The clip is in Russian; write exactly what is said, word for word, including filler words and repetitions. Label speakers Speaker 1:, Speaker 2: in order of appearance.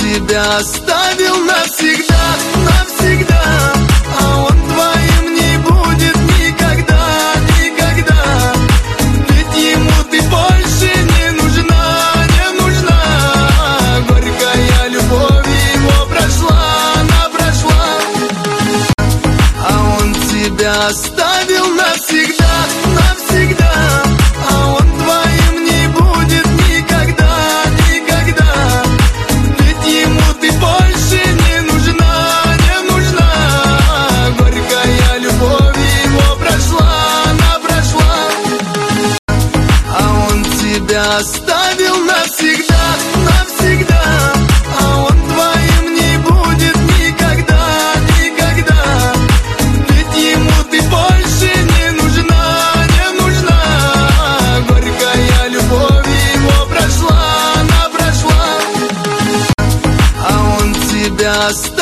Speaker 1: тебя оставил навсегда, навсегда. А он твоим не будет никогда, никогда. Ведь ему ты больше не нужна, не нужна. Горькая любовь его прошла, она прошла. А он тебя оставил навсегда, навсегда. А он твоим не будет никогда, никогда. Ведь ему ты больше не нужна, не нужна. Горькая любовь его прошла, она прошла. А он тебя оставил навсегда, навсегда. А он твоим не будет никогда, никогда. Ведь ему ты больше не нужна, не нужна. Горькая любовь его прошла, она прошла. А он тебя оставил